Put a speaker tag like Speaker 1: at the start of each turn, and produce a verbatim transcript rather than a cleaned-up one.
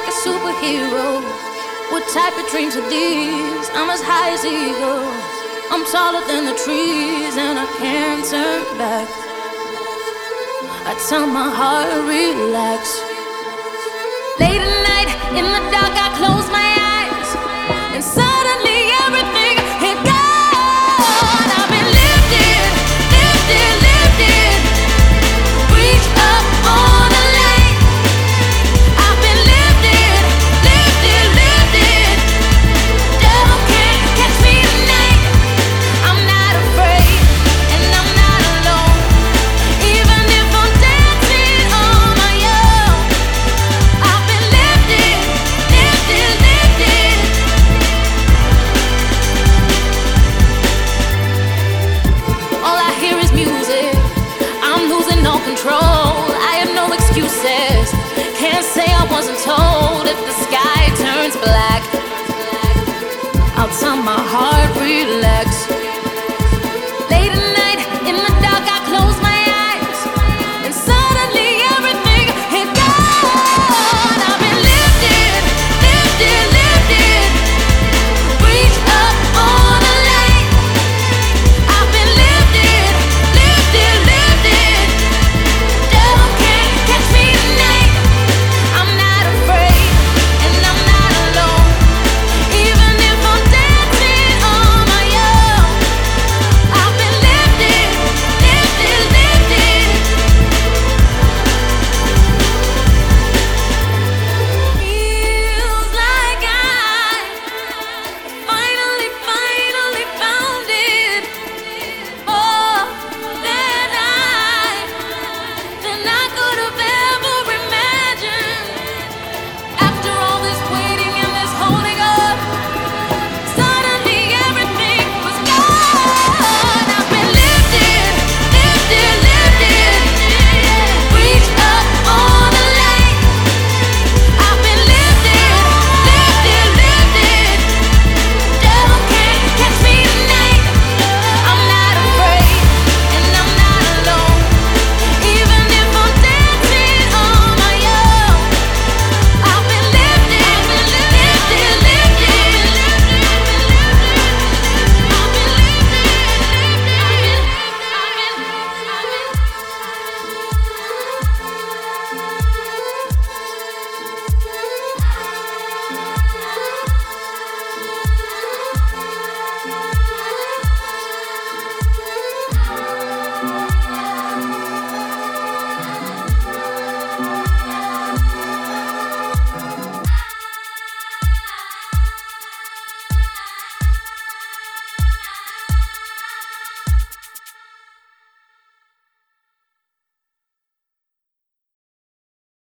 Speaker 1: a superhero. What type of dreams are these? I'm as high as eagles. I'm taller than the trees and I can't turn back. I tell my heart, relax. Late at night, in the dark, I close my eyes, and suddenly everything had gone. I've been lifted, lifted, lifted. Reach up on a light. I've been lifted, lifted, lifted. Devil can't catch me tonight. I'm not afraid, and I'm not alone. Even if I'm dancing on my own, I've been lifted, lifted, lifted. All I hear is music. I'm losing all control. I have no excuses. Can't say I wasn't told. If the sky turns black, I'll tell my heart, relax.